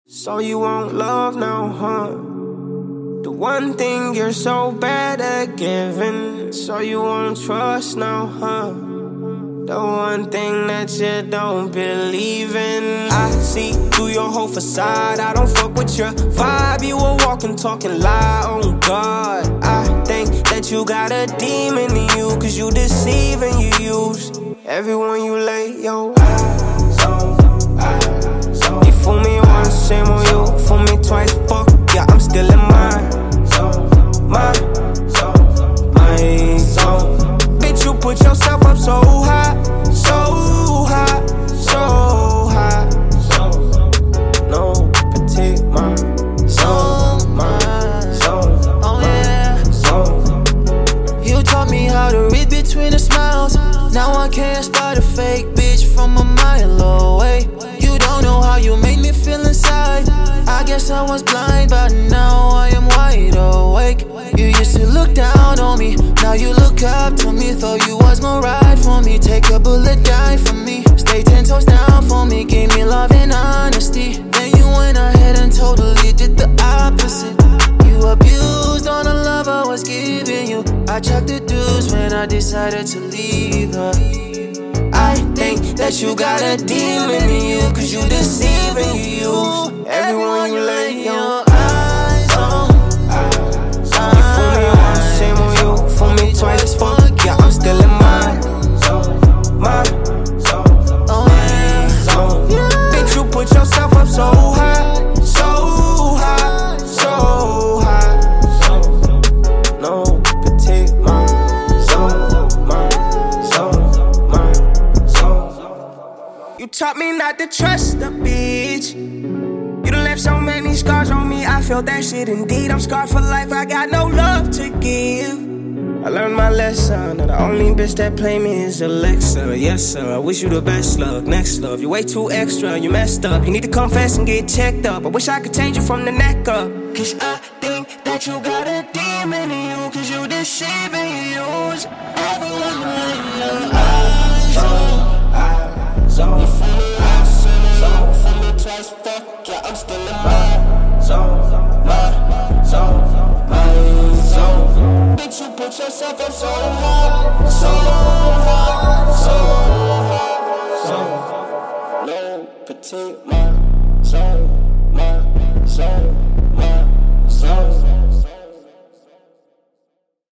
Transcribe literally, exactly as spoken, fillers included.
So you want love now, huh? The one thing you're so bad at giving. So you want trust now, huh? The one thing that you don't believe in. I see through your whole facade. I don't fuck with your vibe. You a walking, talking lie, oh God. I think that you got a demon in you, cause you deceive and you use everyone you lay your eyes on. You fool me once, shame on you. Fool me twice, fuck, yeah, I'm still in mine. My, my zone. Bitch, you put yourself up so high, so high, so high. No petite, my zone, my zone, oh yeah, zone. You taught me how to read between the smiles. Now I can't spot a fake bitch from a mile away. You don't know how you make me feel inside. I guess I was blind, but now I am wide awake. You used to look down on me, now you look up to me. Thought you was gonna ride for me, take a bullet, die for me. Stay ten toes down for me, gave me love and honesty. Then you went ahead and totally did the opposite. You abused on the love I was giving you. I checked the dues when I decided to leave her. I think that you got a demon in you, cause you deceive and you use everyone you lay your eyes on. You fool me once, shame on you. Fool me twice, fuck, yeah, I'm still in mine. My oh yeah, bitch, you put yourself up so high, so high, so high. No petite, my zone, my zone, my zone. You taught me not to trust a bitch. You done left so many scars on me, I feel that shit indeed. I'm scarred for life, I got no love to give. I learned my lesson, and the only bitch that play me is Alexa. Yes sir, I wish you the best luck, next love. You way too extra, you messed up. You need to confess and get checked up. I wish I could change you from the neck up. Cause I think that you got a demon in you, cause you deceive and you use everyone in you.